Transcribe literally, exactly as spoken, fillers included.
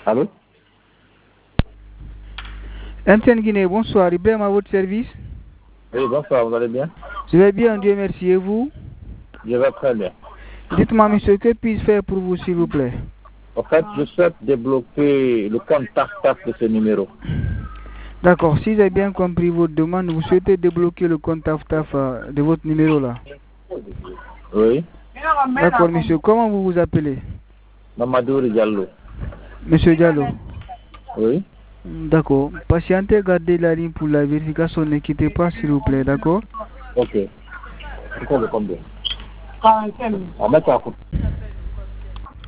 Allô? M T N Guinée, bonsoir. Ibrahim à votre service. Oui, bonsoir, vous allez bien? Je vais bien, Dieu merci. Et vous? Je vais très bien. Dites-moi, monsieur, que puis-je faire pour vous, s'il vous plaît? En fait, je souhaite débloquer le compte TAF-TAF de ce numéro. D'accord, si j'ai bien compris votre demande, vous souhaitez débloquer le compte TAF-TAF euh, de votre numéro là? Oui. D'accord, monsieur. Comment vous vous appelez? Mamadou Diallo. Monsieur Diallo. Oui. D'accord. Patientez, gardez la ligne pour la vérification. Ne quittez pas, s'il vous plaît, d'accord? Ok. C'est quoi le combien? quarante-cinq. On met ça à